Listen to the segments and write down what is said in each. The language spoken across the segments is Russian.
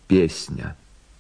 Песня.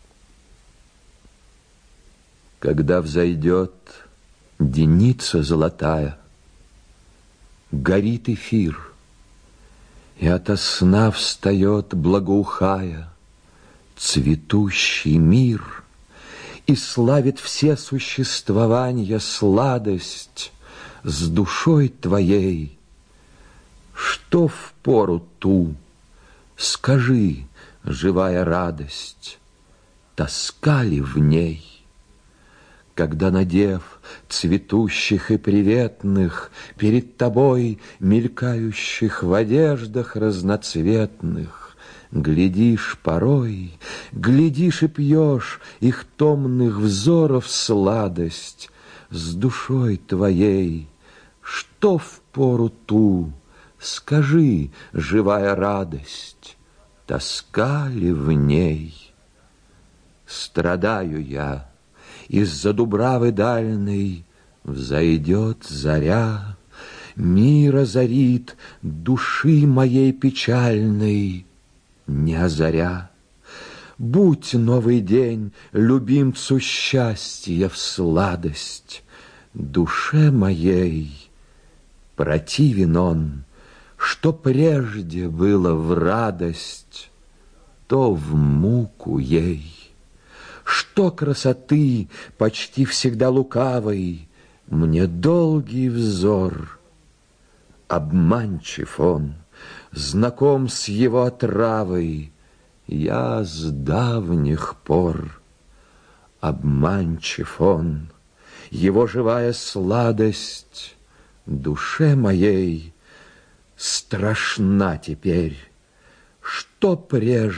Когда взойдет деница золотая, горит эфир, и ото сна встает, благоухая, цветущий мир, и славит все существования сладость с душой твоей. Что в пору ту, скажи, живая радость, тоска ли в ней? Когда, надев цветущих и приветных, перед тобой мелькающих в одеждах разноцветных, глядишь порой, глядишь и пьешь их томных взоров сладость с душой твоей. Что в пору ту, скажи, живая радость, тоска ли в ней? Страдаю я, из-за дубравы дальной взойдет заря, мир озарит души моей печальной, не озаря. Будь новый день любимцу счастья в сладость, душе моей противен он, что прежде было в радость, то в муку ей. Что красоты почти всегда лукавой мне долгий взор. Обманчив он, знаком с его отравой я с давних пор. Обманчив он, его живая сладость душе моей страшна теперь, что прежде